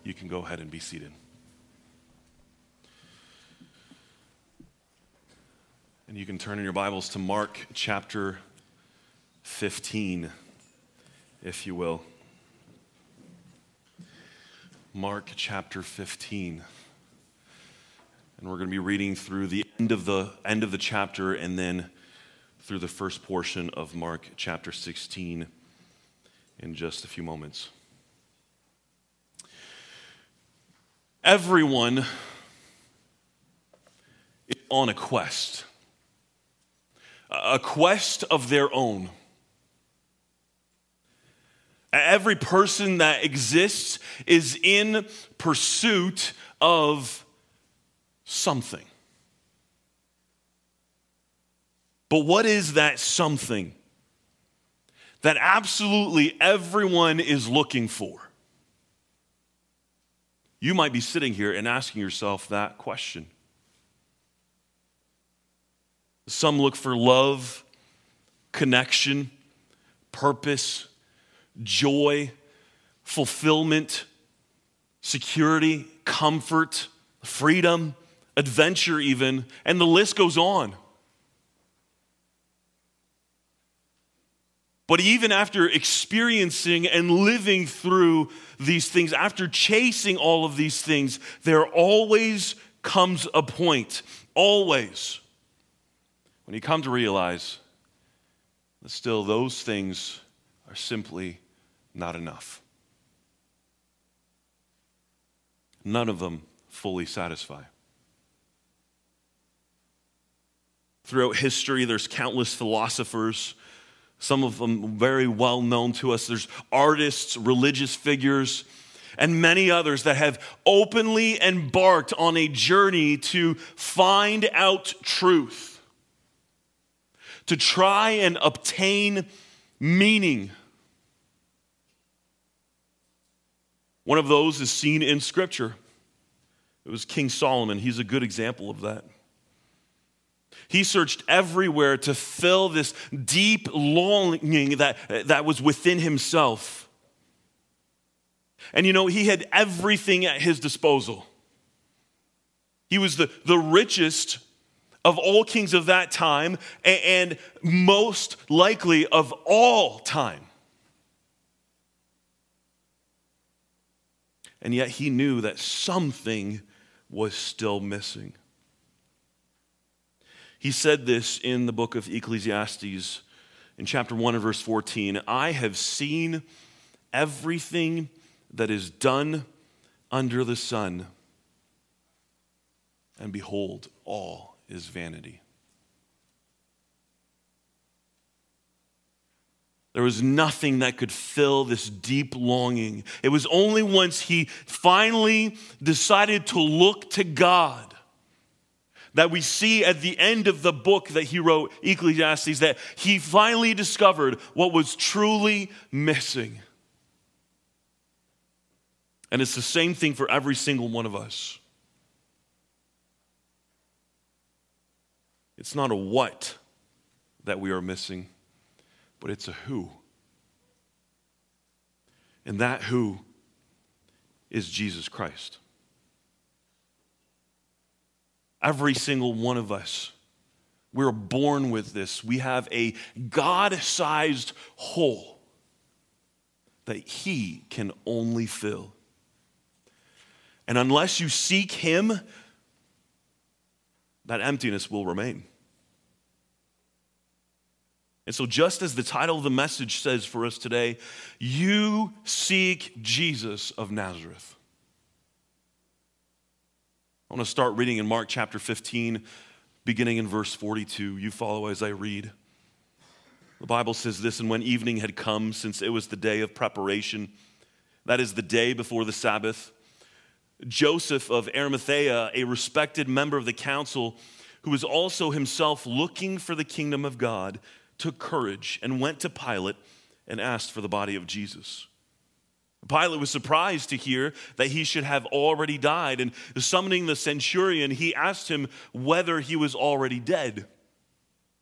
you can go ahead and be seated. And you can turn in your Bibles to Mark chapter 15, if you will. Mark chapter 15. And we're going to be reading through the end of the chapter and then through the first portion of Mark chapter 16 in just a few moments. Everyone is on a quest of their own. Every person that exists is in pursuit of something. But what is that something that absolutely everyone is looking for? You might be sitting here and asking yourself that question. Some look for love, connection, purpose, joy, fulfillment, security, comfort, freedom, adventure even, and the list goes on. But even after experiencing and living through these things, after chasing all of these things, there always comes a point, always, when you come to realize that still those things are simply not enough. None of them fully satisfy. Throughout history, there's countless philosophers, some of them very well known to us. There's artists, religious figures, and many others that have openly embarked on a journey to find out truth, to try and obtain meaning. One of those is seen in Scripture. It was King Solomon. He's a good example of that. He searched everywhere to fill this deep longing that was within himself. And he had everything at his disposal. He was the richest of all kings of that time and most likely of all time. And yet he knew that something was still missing. He said this in the book of Ecclesiastes in chapter 1 and verse 14. I have seen everything that is done under the sun, and behold, all is vanity. There was nothing that could fill this deep longing. It was only once he finally decided to look to God that we see at the end of the book that he wrote, Ecclesiastes, that he finally discovered what was truly missing. And it's the same thing for every single one of us. It's not a what that we are missing, but it's a who. And that who is Jesus Christ. Every single one of us, we're born with this. We have a God-sized hole that he can only fill. And unless you seek him, that emptiness will remain. And so just as the title of the message says for us today, you seek Jesus of Nazareth. I want to start reading in Mark chapter 15, beginning in verse 42. You follow as I read. The Bible says this, and when evening had come, since it was the day of preparation, that is the day before the Sabbath, Joseph of Arimathea, a respected member of the council, who was also himself looking for the kingdom of God, took courage and went to Pilate and asked for the body of Jesus. Pilate was surprised to hear that he should have already died, and summoning the centurion, he asked him whether he was already dead.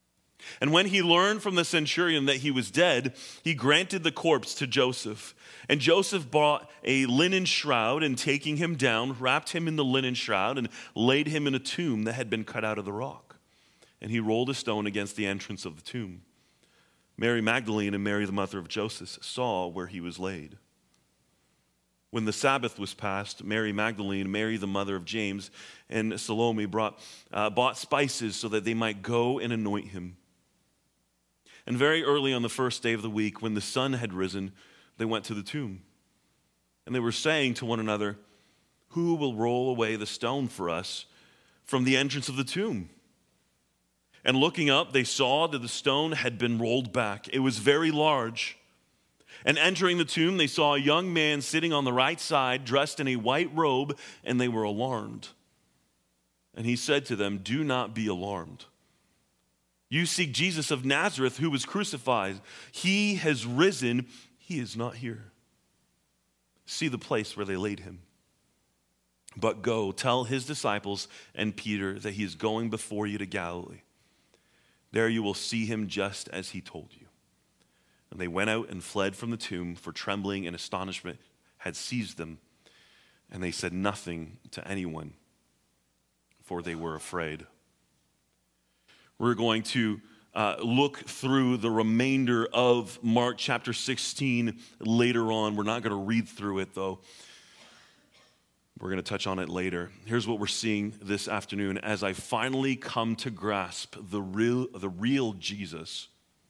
And when he learned from the centurion that he was dead, he granted the corpse to Joseph. And Joseph brought a linen shroud, and taking him down, wrapped him in the linen shroud and laid him in a tomb that had been cut out of the rock. And he rolled a stone against the entrance of the tomb. Mary Magdalene and Mary, the mother of Joseph, saw where he was laid. When the Sabbath was past, Mary Magdalene, Mary, the mother of James, and Salome bought spices so that they might go and anoint him. And very early on the first day of the week, when the sun had risen, they went to the tomb. And they were saying to one another, "Who will roll away the stone for us from the entrance of the tomb?" And looking up, they saw that the stone had been rolled back. It was very large. And entering the tomb, they saw a young man sitting on the right side, dressed in a white robe, and they were alarmed. And he said to them, "Do not be alarmed. You seek Jesus of Nazareth, who was crucified. He has risen. He is not here. See the place where they laid him. But go, tell his disciples and Peter that he is going before you to Galilee. There you will see him just as he told you." And they went out and fled from the tomb, for trembling and astonishment had seized them. And they said nothing to anyone, for they were afraid. We're going to look through the remainder of Mark chapter 16 later on. We're not going to read through it, though. We're going to touch on it later. Here's what we're seeing this afternoon. As I finally come to grasp the real Jesus,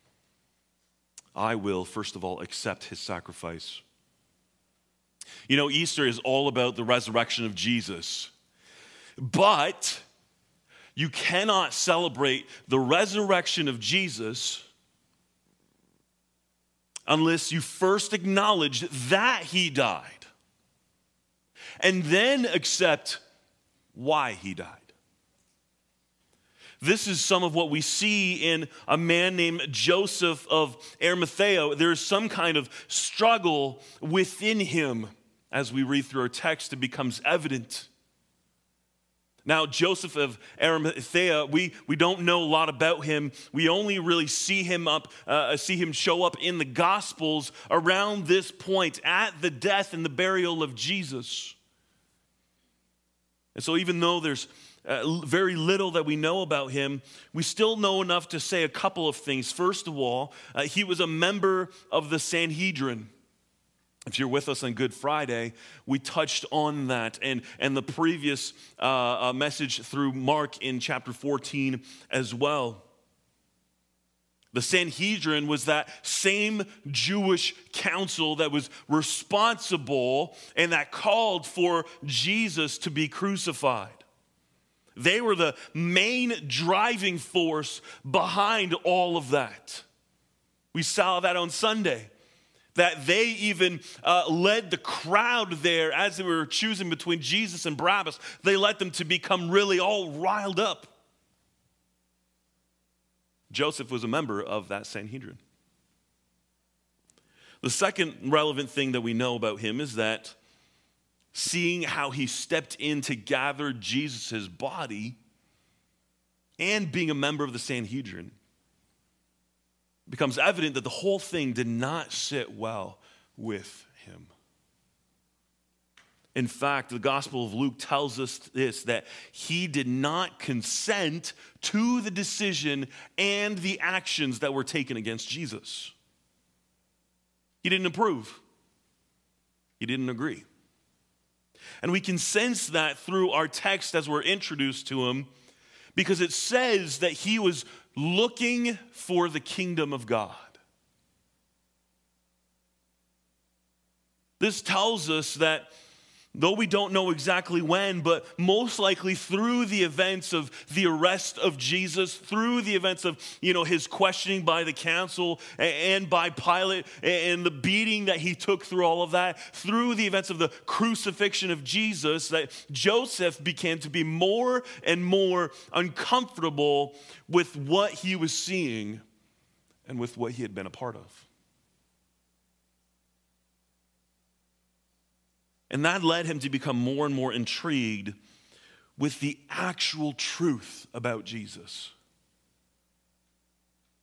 I will, first of all, accept his sacrifice. You know, Easter is all about the resurrection of Jesus. But you cannot celebrate the resurrection of Jesus unless you first acknowledge that he died and then accept why he died. This is some of what we see in a man named Joseph of Arimathea. There is some kind of struggle within him. As we read through our text, it becomes evident. Now, Joseph of Arimathea, we don't know a lot about him. We only really see him show up in the Gospels around this point, at the death and the burial of Jesus. And so even though there's very little that we know about him, we still know enough to say a couple of things. First of all, he was a member of the Sanhedrin. If you're with us on Good Friday, we touched on that and the previous message through Mark in chapter 14 as well. The Sanhedrin was that same Jewish council that was responsible and that called for Jesus to be crucified. They were the main driving force behind all of that. We saw that on Sunday. That they even led the crowd there as they were choosing between Jesus and Barabbas. They led them to become really all riled up. Joseph was a member of that Sanhedrin. The second relevant thing that we know about him is that seeing how he stepped in to gather Jesus' body and being a member of the Sanhedrin, becomes evident that the whole thing did not sit well with him. In fact, the Gospel of Luke tells us this, that he did not consent to the decision and the actions that were taken against Jesus. He didn't approve. He didn't agree. And we can sense that through our text as we're introduced to him, because it says that he was looking for the kingdom of God. This tells us that though we don't know exactly when, but most likely through the events of the arrest of Jesus, through the events of, his questioning by the council and by Pilate and the beating that he took through all of that, through the events of the crucifixion of Jesus, that Joseph began to be more and more uncomfortable with what he was seeing and with what he had been a part of. And that led him to become more and more intrigued with the actual truth about Jesus.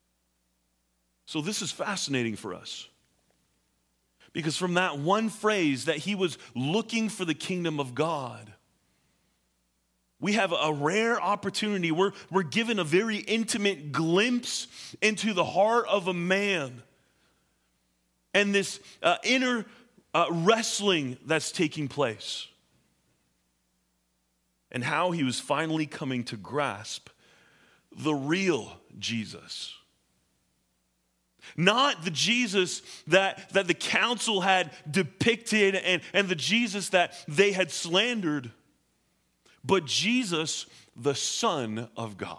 So this is fascinating for us. Because from that one phrase that he was looking for the kingdom of God, we have a rare opportunity. We're given a very intimate glimpse into the heart of a man and this inner wrestling that's taking place, and how he was finally coming to grasp the real Jesus. Not the Jesus that the council had depicted and the Jesus that they had slandered, but Jesus, the Son of God.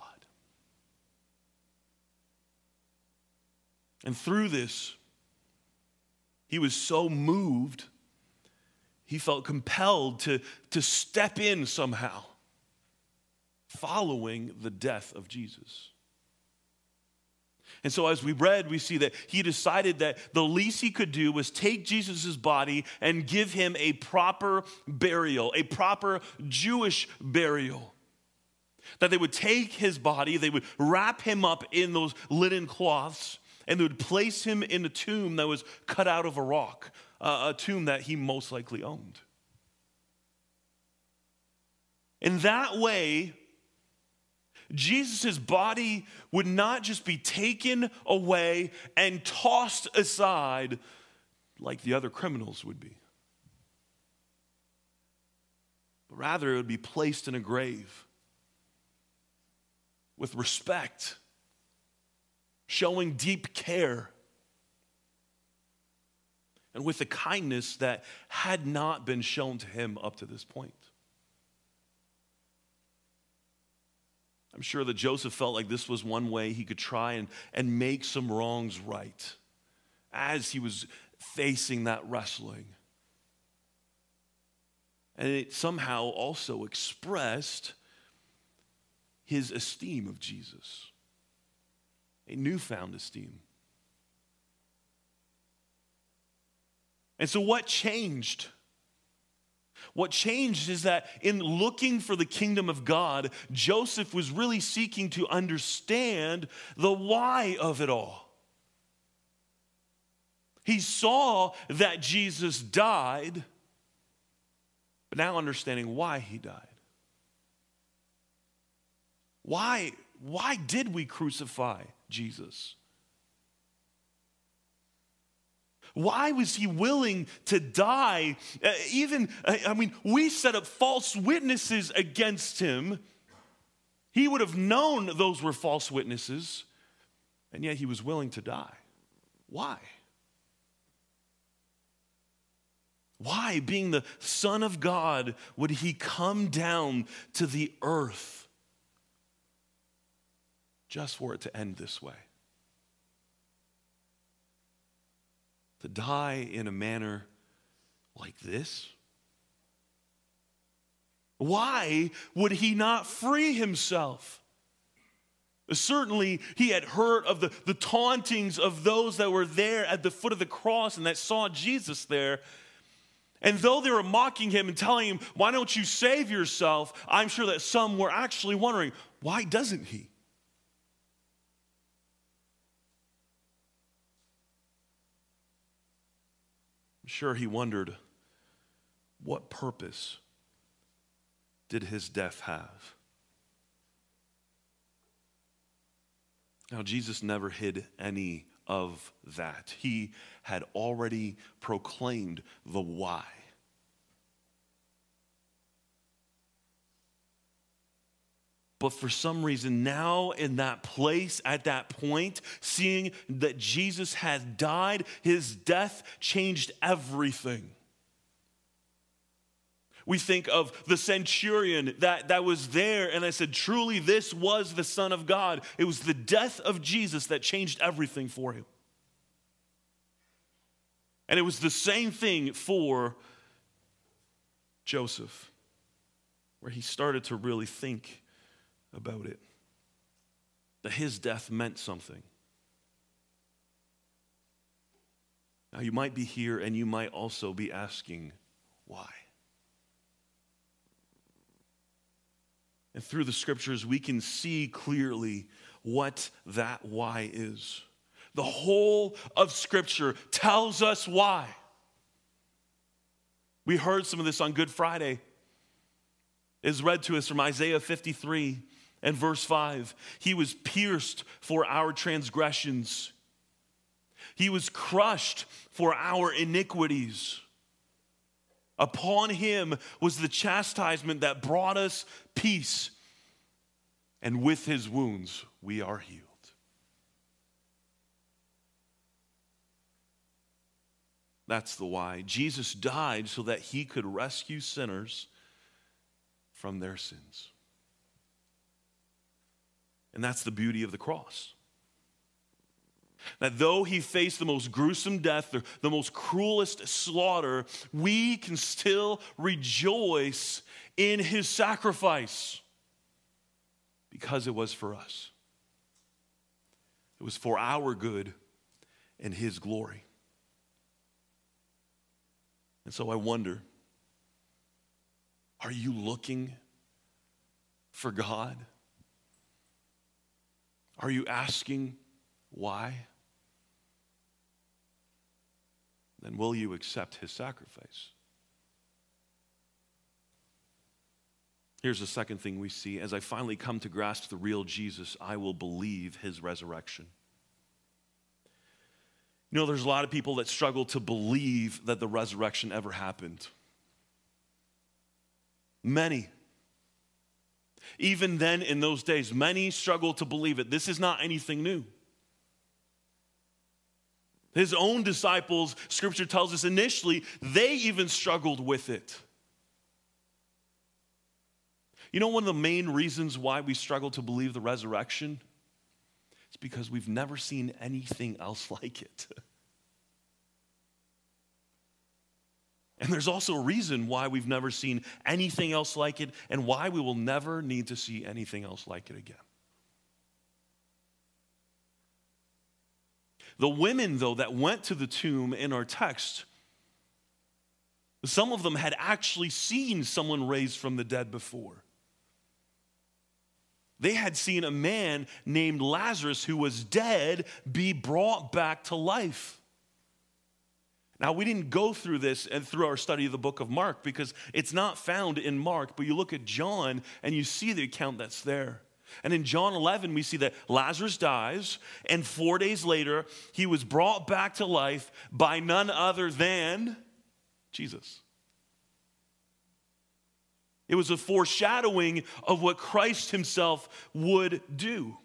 And through this, he was so moved, he felt compelled to step in somehow, following the death of Jesus. And so as we read, we see that he decided that the least he could do was take Jesus' body and give him a proper burial, a proper Jewish burial. That they would take his body, they would wrap him up in those linen cloths, and they would place him in a tomb that was cut out of a rock, a tomb that he most likely owned. In that way, Jesus' body would not just be taken away and tossed aside like the other criminals would be, but rather it would be placed in a grave with respect, showing deep care, and with a kindness that had not been shown to him up to this point. I'm sure that Joseph felt like this was one way he could try and make some wrongs right as he was facing that wrestling. And it somehow also expressed his esteem of Jesus, a newfound esteem. And so what changed? What changed is that in looking for the kingdom of God, Joseph was really seeking to understand the why of it all. He saw that Jesus died, but now understanding why he died. Why did we crucify Jesus? Why was he willing to die? We set up false witnesses against him. He would have known those were false witnesses, and yet he was willing to die. Why? Why, being the Son of God, would he come down to the earth just for it to end this way? To die in a manner like this? Why would he not free himself? Certainly, he had heard of the tauntings of those that were there at the foot of the cross and that saw Jesus there. And though they were mocking him and telling him, why don't you save yourself? I'm sure that some were actually wondering, why doesn't he? I'm sure he wondered, what purpose did his death have? Now, Jesus never hid any of that. He had already proclaimed the why. But for some reason, now in that place, at that point, seeing that Jesus had died, his death changed everything. We think of the centurion that was there, and I said, truly, this was the Son of God. It was the death of Jesus that changed everything for him. And it was the same thing for Joseph, where he started to really think about it, that his death meant something. Now, you might be here and you might also be asking, why? And through the scriptures, we can see clearly what that why is. The whole of Scripture tells us why. We heard some of this on Good Friday. It is read to us from Isaiah 53 and verse 5. He was pierced for our transgressions. He was crushed for our iniquities. Upon him was the chastisement that brought us peace, and with his wounds we are healed. That's the why. Jesus died so that he could rescue sinners from their sins. And that's the beauty of the cross. That though he faced the most gruesome death, the most cruelest slaughter, we can still rejoice in his sacrifice because it was for us. It was for our good and his glory. And so I wonder, are you looking for God? Are you asking why? Then will you accept his sacrifice? Here's the second thing we see. As I finally come to grasp the real Jesus, I will believe his resurrection. You know, there's a lot of people that struggle to believe that the resurrection ever happened. Many. Even then, in those days, many struggle to believe it. This is not anything new. His own disciples, Scripture tells us initially, they even struggled with it. You know, one of the main reasons why we struggle to believe the resurrection? It's because we've never seen anything else like it. And there's also a reason why we've never seen anything else like it and why we will never need to see anything else like it again. The women, though, that went to the tomb in our text, some of them had actually seen someone raised from the dead before. They had seen a man named Lazarus who was dead be brought back to life. Now, we didn't go through this and through our study of the book of Mark because it's not found in Mark, but you look at John and you see the account that's there. And in John 11, we see that Lazarus dies, and 4 days later, he was brought back to life by none other than Jesus. It was a foreshadowing of what Christ himself would do.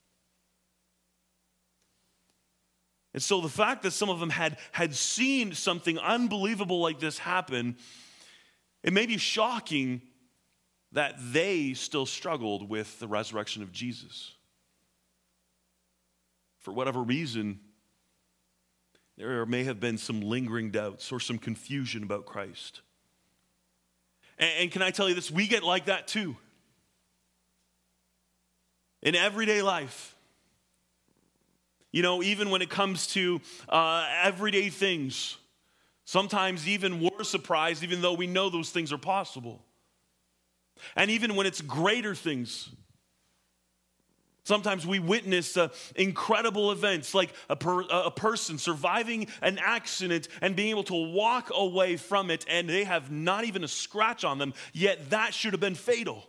And so the fact that some of them had seen something unbelievable like this happen, it may be shocking that they still struggled with the resurrection of Jesus. For whatever reason, there may have been some lingering doubts or some confusion about Christ. And can I tell you this? We get like that too. In everyday life. You know, even when it comes to everyday things, sometimes even we're surprised even though we know those things are possible. And even when it's greater things, sometimes we witness incredible events like a person surviving an accident and being able to walk away from it and they have not even a scratch on them, yet that should have been fatal.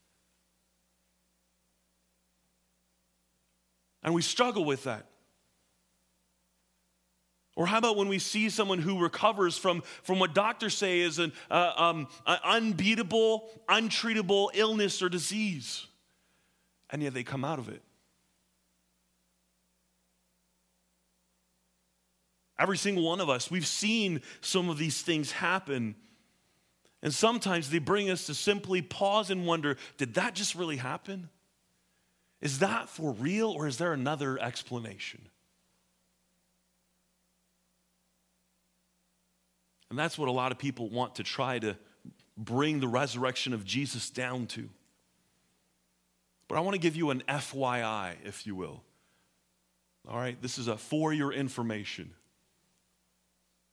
And we struggle with that. Or how about when we see someone who recovers from what doctors say is an unbeatable, untreatable illness or disease, and yet they come out of it? Every single one of us, we've seen some of these things happen, and sometimes they bring us to simply pause and wonder, did that just really happen? Is that for real, or is there another explanation? And that's what a lot of people want to try to bring the resurrection of Jesus down to. But I want to give you an FYI, if you will. All right, this is for your information.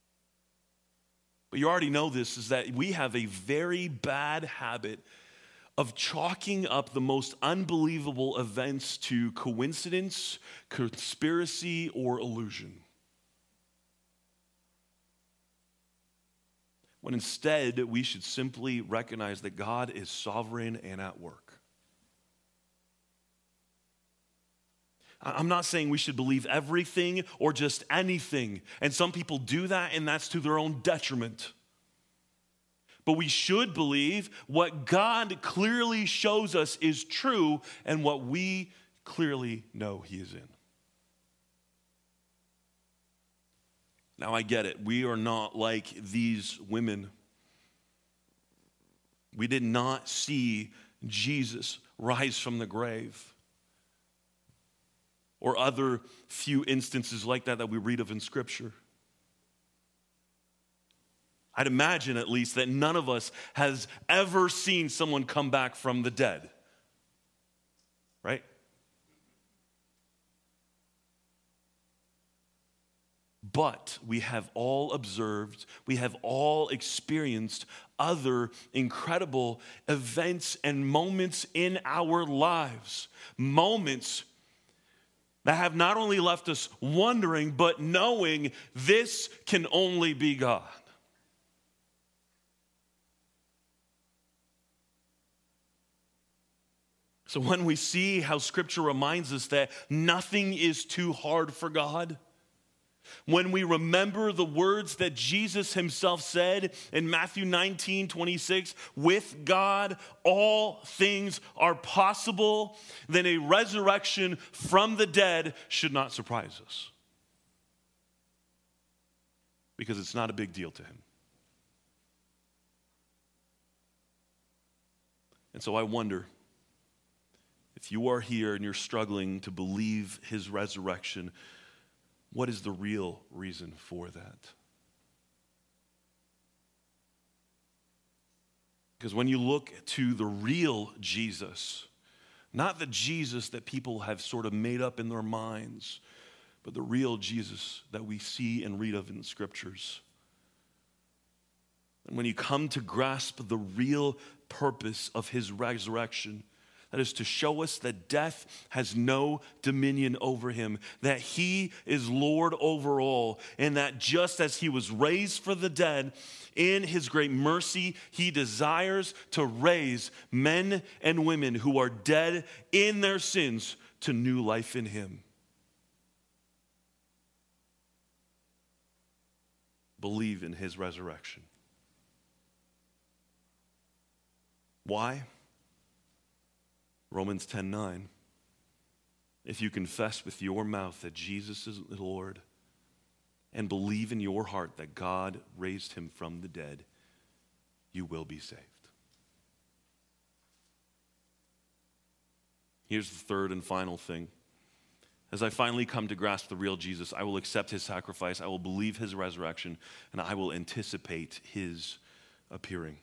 But you already know this, is that we have a very bad habit of chalking up the most unbelievable events to coincidence, conspiracy, or illusion. When instead, we should simply recognize that God is sovereign and at work. I'm not saying we should believe everything or just anything. And some people do that, and that's to their own detriment. But we should believe what God clearly shows us is true and what we clearly know He is in. Now, I get it. We are not like these women. We did not see Jesus rise from the grave, or other few instances like that we read of in Scripture. I'd imagine at least that none of us has ever seen someone come back from the dead, right? But we have all observed, we have all experienced other incredible events and moments in our lives. Moments that have not only left us wondering, but knowing this can only be God. So when we see how Scripture reminds us that nothing is too hard for God, when we remember the words that Jesus himself said in Matthew 19:26, with God all things are possible, then a resurrection from the dead should not surprise us. Because it's not a big deal to him. And so I wonder, if you are here and you're struggling to believe his resurrection, what is the real reason for that? Because when you look to the real Jesus, not the Jesus that people have sort of made up in their minds, but the real Jesus that we see and read of in the Scriptures, and when you come to grasp the real purpose of his resurrection, that is to show us that death has no dominion over him, that he is Lord over all, and that just as he was raised for the dead, in his great mercy, he desires to raise men and women who are dead in their sins to new life in him. Believe in his resurrection. Why? Romans 10:9. If you confess with your mouth that Jesus is Lord and believe in your heart that God raised him from the dead, you will be saved. Here's the third and final thing. As I finally come to grasp the real Jesus, I will accept his sacrifice, I will believe his resurrection, and I will anticipate his appearing.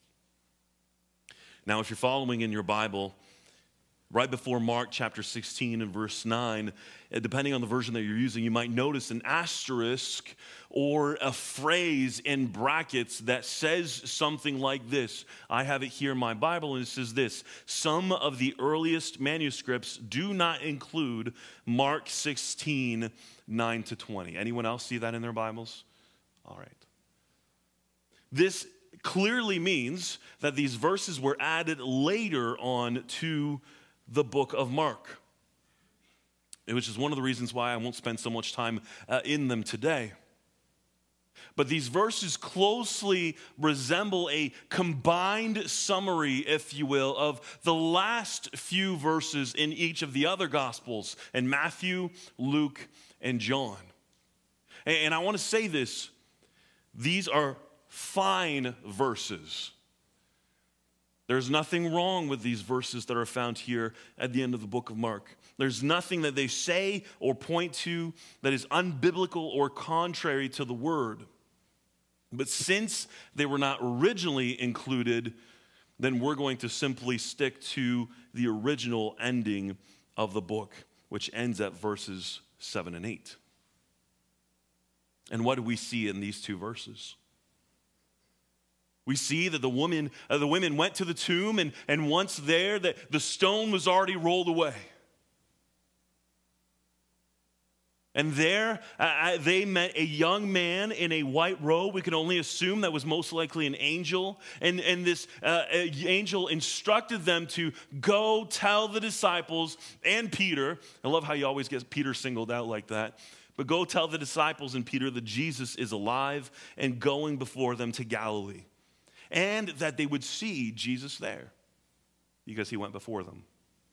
Now, if you're following in your Bible, right before Mark chapter 16 and verse 9, depending on the version that you're using, you might notice an asterisk or a phrase in brackets that says something like this. I have it here in my Bible, and it says this: some of the earliest manuscripts do not include Mark 16, 9 to 20. Anyone else see that in their Bibles? All right. This clearly means that these verses were added later on to the book of Mark, which is one of the reasons why I won't spend so much time in them today. But these verses closely resemble a combined summary, if you will, of the last few verses in each of the other Gospels, in Matthew, Luke, and John. And I want to say this: these are fine verses. There's nothing wrong with these verses that are found here at the end of the book of Mark. There's nothing that they say or point to that is unbiblical or contrary to the word. But since they were not originally included, then we're going to simply stick to the original ending of the book, which ends at verses 7 and 8. And what do we see in these two verses? We see that the women went to the tomb, and once there, the stone was already rolled away. And there, they met a young man in a white robe. We can only assume that was most likely an angel. And this angel instructed them to go tell the disciples and Peter. I love how you always get Peter singled out like that. But go tell the disciples and Peter that Jesus is alive and going before them to Galilee. And that they would see Jesus there because he went before them.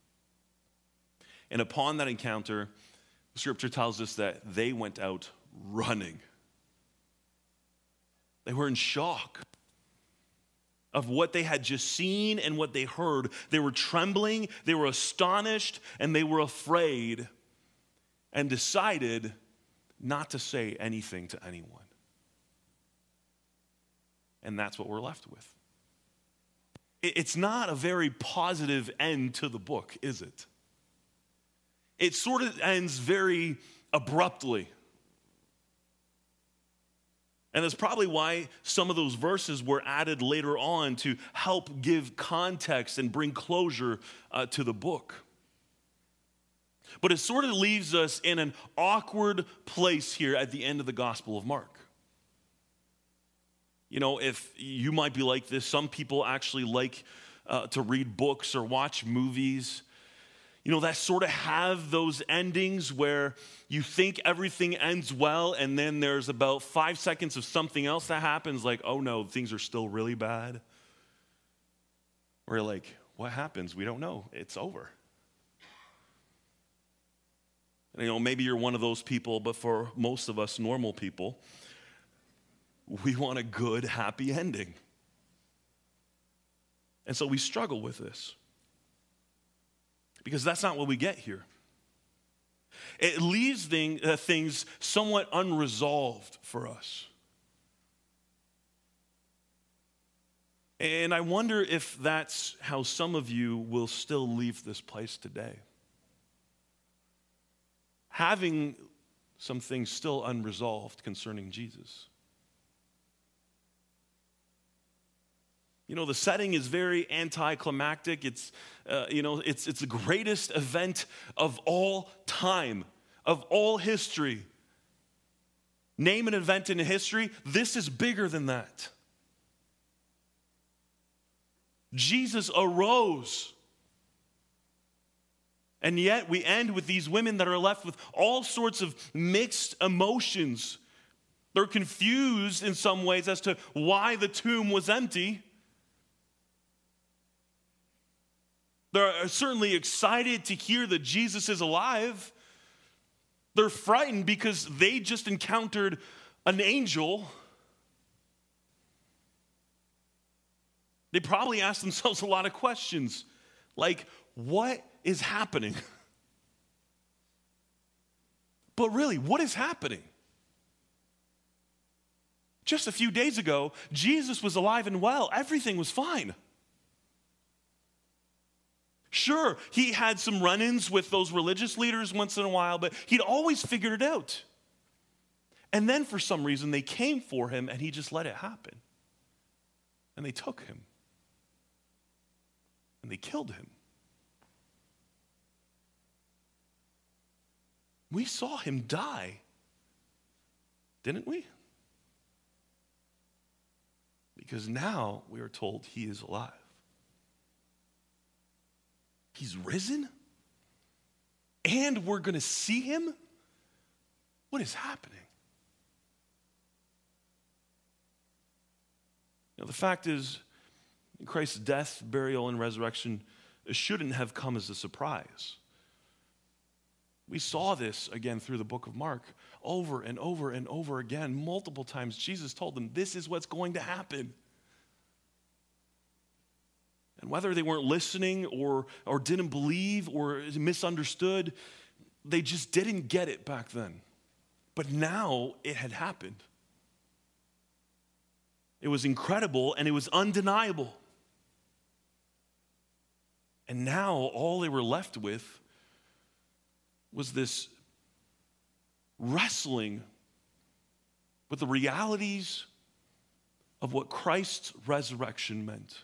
And upon that encounter, Scripture tells us that they went out running. They were in shock of what they had just seen and what they heard. They were trembling, they were astonished, and they were afraid, and decided not to say anything to anyone. And that's what we're left with. It's not a very positive end to the book, is it? It sort of ends very abruptly. And that's probably why some of those verses were added later on to help give context and bring closure to the book. But it sort of leaves us in an awkward place here at the end of the Gospel of Mark. You know, if you might be like this, some people actually like to read books or watch movies, you know, that sort of have those endings where you think everything ends well, and then there's about 5 seconds of something else that happens, like, oh no, things are still really bad. Or you're like, what happens? We don't know. It's over. And, you know, maybe you're one of those people, but for most of us normal people, we want a good, happy ending. And so we struggle with this. Because that's not what we get here. It leaves things somewhat unresolved for us. And I wonder if that's how some of you will still leave this place today. Having some things still unresolved concerning Jesus. You know, the setting is very anticlimactic. It's the greatest event of all time, of all history. Name an event in history. This is bigger than that. Jesus arose. And yet we end with these women that are left with all sorts of mixed emotions. They're confused in some ways as to why the tomb was empty. They're certainly excited to hear that Jesus is alive. They're frightened because they just encountered an angel. They probably asked themselves a lot of questions, like, what is happening? But really, what is happening? Just a few days ago, Jesus was alive and well. Everything was fine. Sure, he had some run-ins with those religious leaders once in a while, but he'd always figured it out. And then for some reason, they came for him and he just let it happen. And they took him. And they killed him. We saw him die, didn't we? Because now we are told he is alive. He's risen? And we're going to see him? What is happening? You know, the fact is, Christ's death, burial, and resurrection shouldn't have come as a surprise. We saw this again through the book of Mark over and over and over again. Multiple times Jesus told them, this is what's going to happen. And whether they weren't listening or didn't believe or misunderstood, they just didn't get it back then. But now it had happened. It was incredible and it was undeniable. And now all they were left with was this wrestling with the realities of what Christ's resurrection meant.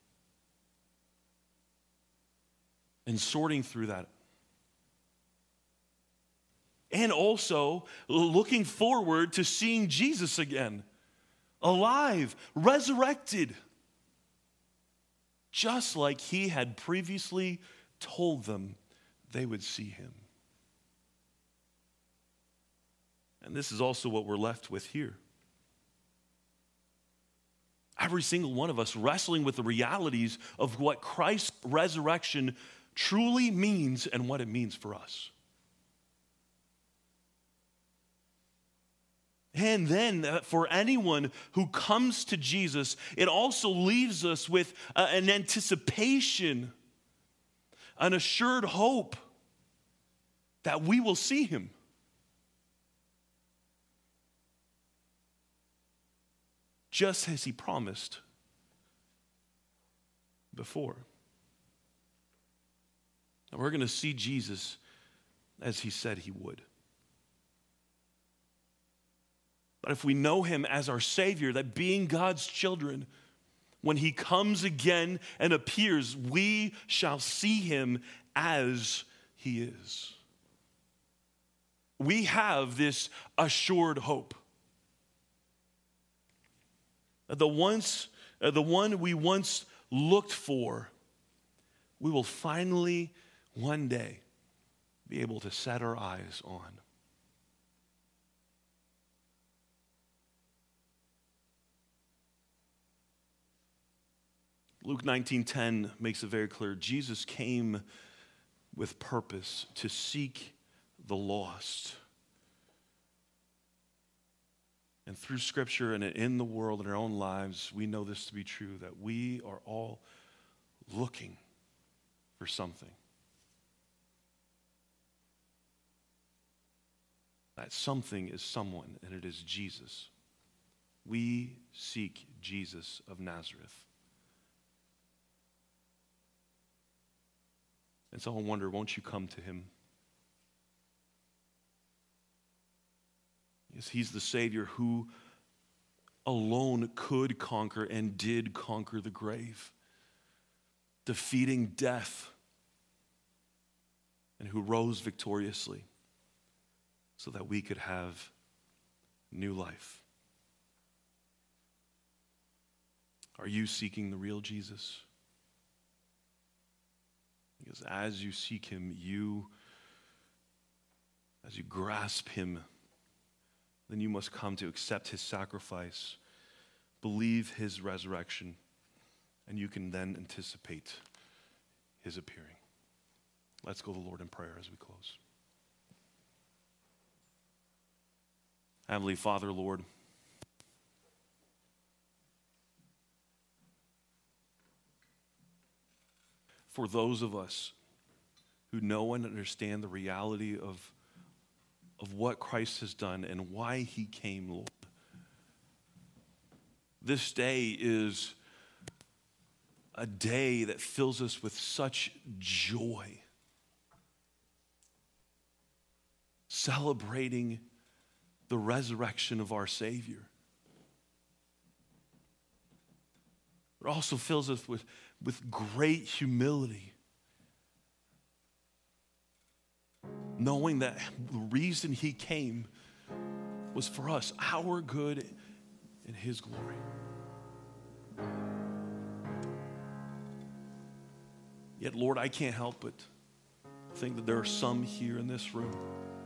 And sorting through that. And also looking forward to seeing Jesus again, alive, resurrected, just like he had previously told them they would see him. And this is also what we're left with here. Every single one of us wrestling with the realities of what Christ's resurrection truly means and what it means for us. And then for anyone who comes to Jesus, it also leaves us with an anticipation, an assured hope that we will see him. Just as he promised before. And we're going to see Jesus as he said he would. But if we know him as our Savior, that being God's children, when he comes again and appears, we shall see him as he is. We have this assured hope. The one we once looked for, we will finally one day be able to set our eyes on. Luke 19:10 makes it very clear. Jesus came with purpose to seek the lost. And through Scripture and in the world, in our own lives, we know this to be true, that we are all looking for something. That something is someone, and it is Jesus. We seek Jesus of Nazareth. And so I wonder, won't you come to him? Yes, he's the Savior who alone could conquer and did conquer the grave, defeating death, and who rose victoriously so that we could have new life. Are you seeking the real Jesus? Because as you seek him, as you grasp him, then you must come to accept his sacrifice, believe his resurrection, and you can then anticipate his appearing. Let's go to the Lord in prayer as we close. Heavenly Father, Lord, for those of us who know and understand the reality of what Christ has done and why he came, Lord, this day is a day that fills us with such joy, celebrating the resurrection of our Savior. It also fills us with great humility, knowing that the reason he came was for us, our good and his glory. Yet, Lord, I can't help but think that there are some here in this room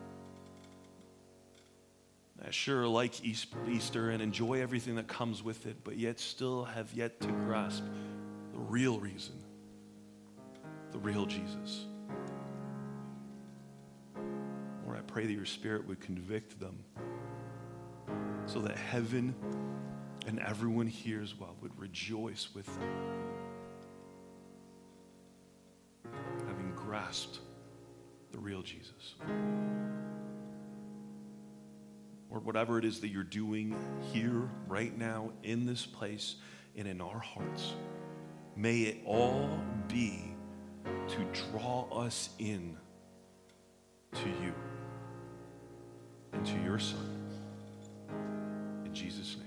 that sure like Easter and enjoy everything that comes with it, but yet still have yet to grasp the real reason, the real Jesus. Lord, I pray that your Spirit would convict them so that heaven and everyone here as well would rejoice with them, having grasped the real Jesus. Lord, whatever it is that you're doing here, right now, in this place, and in our hearts, may it all be to draw us in to you and to your Son. In Jesus' name.